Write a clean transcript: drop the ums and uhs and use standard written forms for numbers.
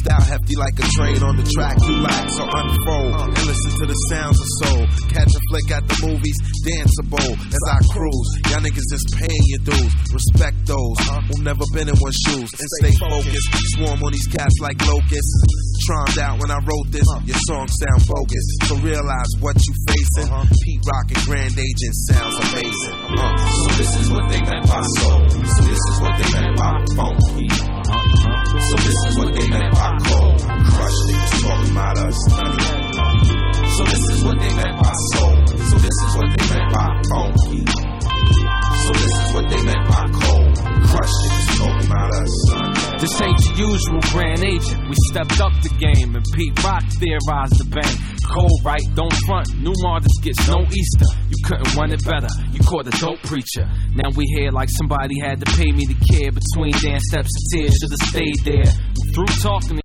Style hefty like a trade on the track you lack. So unfold and listen to the sounds of soul. Catch a flick at the movies, danceable as I cruise. Y'all niggas is paying your dues. Respect those who've never been in one's shoes and stay focused. Swarm on these cats like locusts. Troned out when I wrote this. Your songs sound bogus, so realize what you facing. Pete Rock and Grand Agent sounds amazing. So this is what they meant by soul. So this is what they meant by funky. So this is what they meant by cold. Crush niggas talking about us. So this is what they meant by soul. So this is what they meant by funky. So this is what they meant by cold. Crush niggas talking about us. This ain't your usual Grand Agent. We stepped up the game and Pete Rock theorized the bang. Cold, right? Don't front. New artists gets no Easter. You couldn't run it better. You caught a dope preacher. Now we here like somebody had to pay me to care. Between dance steps and tears, should've stayed there. Through talking to